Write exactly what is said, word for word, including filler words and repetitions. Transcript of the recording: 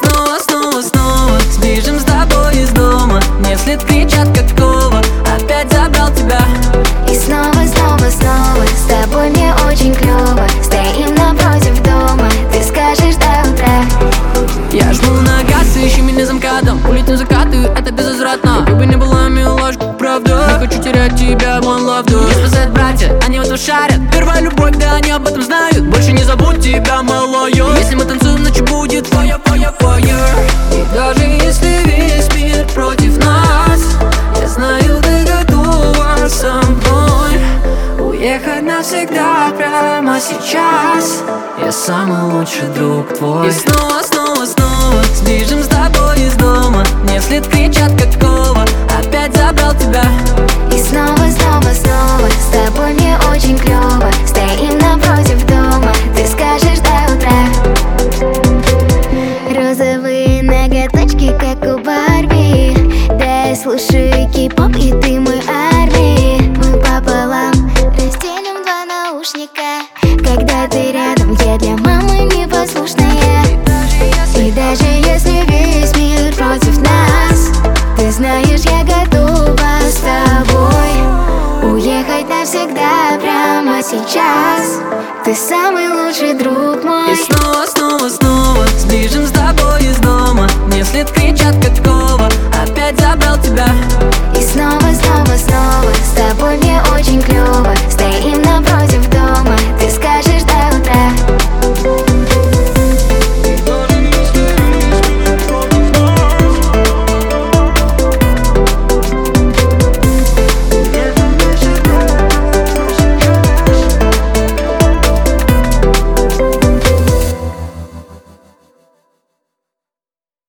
снова, снова, снова сбежим с тобой из дома. Мне вслед кричат как Вова: опять забрал тебя. И снова, снова, снова с тобой мне очень клёво. Стоим напротив дома, ты скажешь до утра. Я жму на газ, ищи меня за МКАДом. Улетим закаты, это безвозвратно. Как бы не была милашка, правда. Не хочу терять тебя, one love, do. Меня спасают братья, они в этом шарят. Первая любовь, да, они об этом знают. Больше не забудь тебя, малая. Если мы танцуем, ночь будет fire, fire, fire. И даже если весь мир против нас, я знаю, ты готова со мной уехать навсегда прямо сейчас. Я самый лучший друг твой. И снова, снова, снова сбежим с тобой из дома. Мне вслед кричат как Вова: опять забрал тебя. И снова, снова, снова с тобой мне очень клёво. Стоим напротив дома, ты скажешь до утра. Розовые ноготочки, как у Барби. Да, я слушаю кей-поп, и ты мой армии. Мы пополам разделим два наушника. Когда ты рядом, я для мамы непослушная. И даже если весь мир против нас, ты знаешь, я готова с тобой уехать навсегда прямо сейчас. Ты самый лучший друг мой. И снова, снова, снова сбежим с тобой из дома. Мне вслед кричат